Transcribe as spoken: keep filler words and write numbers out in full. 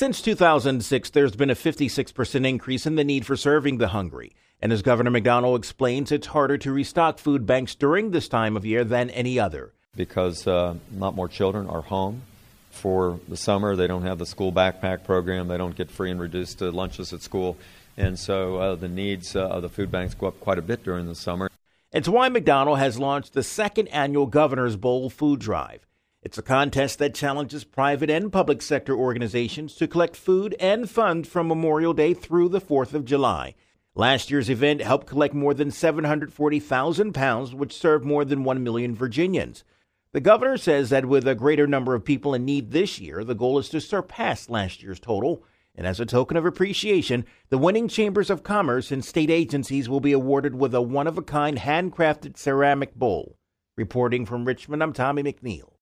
Since two thousand six, there's been a fifty-six percent increase in the need for serving the hungry. And as Governor McDonnell explains, it's harder to restock food banks during this time of year than any other. Because uh, a lot more children are home for the summer. They don't have the school backpack program. They don't get free and reduced uh, lunches at school. And so uh, the needs uh, of the food banks go up quite a bit during the summer. It's why McDonnell has launched the second annual Governor's Bowl Food Drive. It's a contest that challenges private and public sector organizations to collect food and funds from Memorial Day through the fourth of July. Last year's event helped collect more than seven hundred forty thousand pounds, which served more than one million Virginians. The governor says that with a greater number of people in need this year, the goal is to surpass last year's total. And as a token of appreciation, the winning chambers of commerce and state agencies will be awarded with a one-of-a-kind handcrafted ceramic bowl. Reporting from Richmond, I'm Tommy McNeil.